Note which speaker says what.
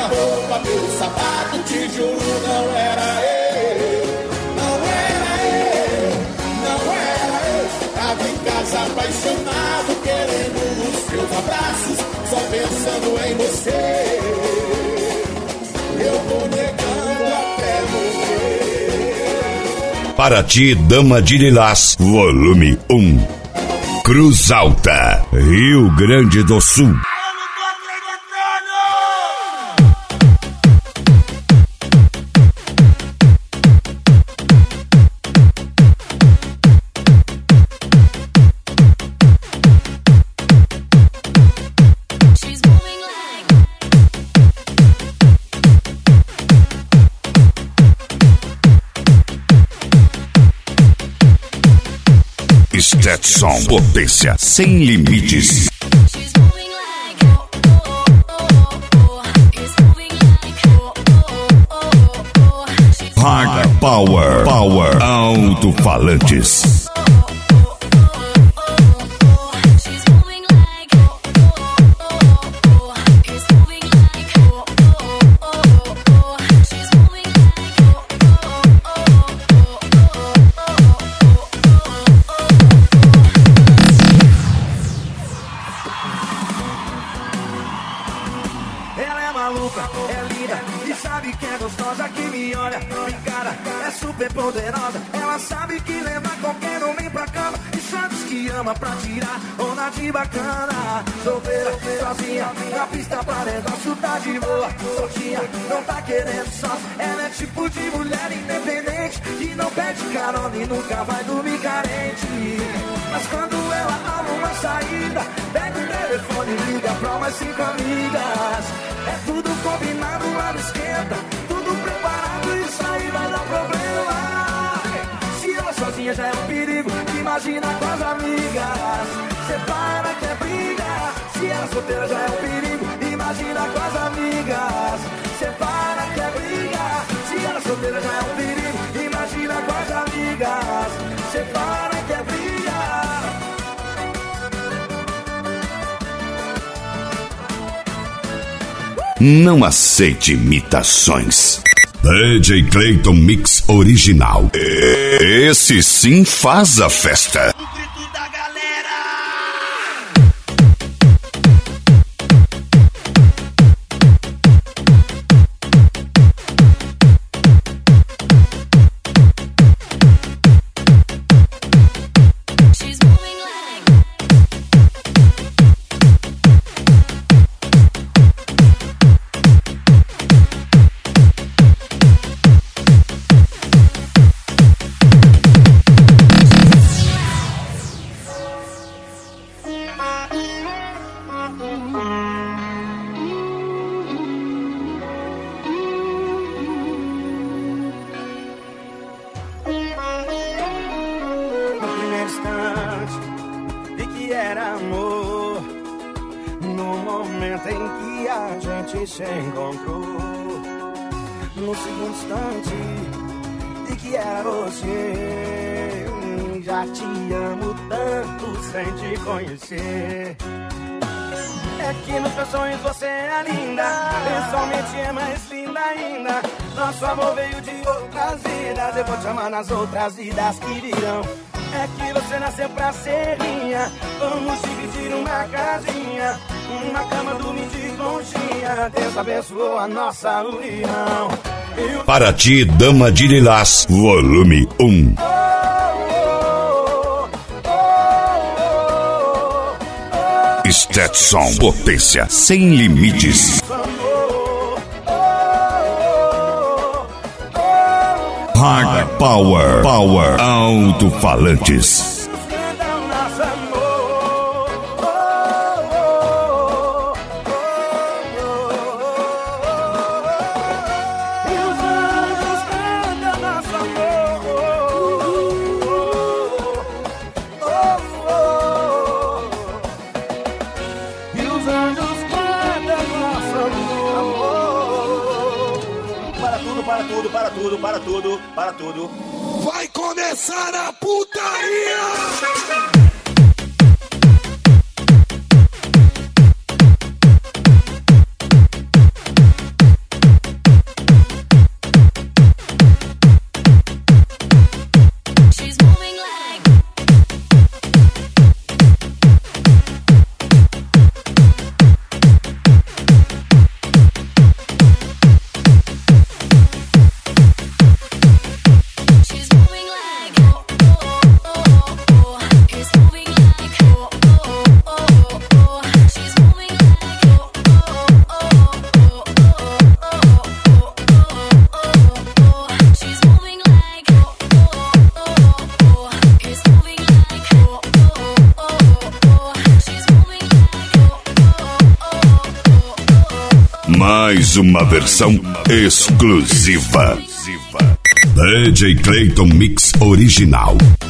Speaker 1: roupa, meu sapato, te juro, não era eu. Não era eu, não era eu. Tava em casa apaixonado, querendo os seus abraços, só pensando em você. Eu vou negando até morrer.
Speaker 2: Paraty, Dama de Lilás, volume 1. Cruz Alta, Rio Grande do Sul. Stetson, potência sem limites. Hard Power, Power, alto-falantes.
Speaker 3: Poderosa, ela sabe que leva qualquer homem pra cama e só diz que ama pra tirar onda de bacana. Solteira, sozinha, na pista pra negócio tá de boa. Soltinha, não tá querendo só. Ela é tipo de mulher independente que não pede carona e nunca vai dormir carente. Mas quando ela arruma uma saída, pega o telefone e liga pra umas 5 amigas. É tudo combinado lá no esquenta, tudo preparado, isso aí vai dar problema. Sozinha já é um perigo, imagina com as amigas. Separa que é briga. Se ela solteira já é um perigo, imagina com as amigas. Separa que é briga. Se ela solteira já é um perigo, imagina com as amigas. Separa que é briga.
Speaker 2: Não aceite imitações. DJ Clayton Mix Original. Esse sim faz a festa.
Speaker 3: O grito da galera. Se encontrou no segundo instante de que era você. Já te amo tanto sem te conhecer. É que nos meus sonhos você é linda, pessoalmente é mais linda ainda. Nosso amor veio de outras vidas, eu vou te amar nas outras vidas que virão. É que você nasceu pra ser minha, vamos dividir uma casinha, uma cama, dormir de conchinha. Deus abençoou a nossa união.
Speaker 2: Paraty, Dama de Lilás, volume 1. Stetson, potência sem limites. Hard Power, Power, alto-falantes.
Speaker 3: Para tudo.
Speaker 1: Vai começar a putaria!
Speaker 2: mais uma versão exclusiva. DJ Clayton Mix Original.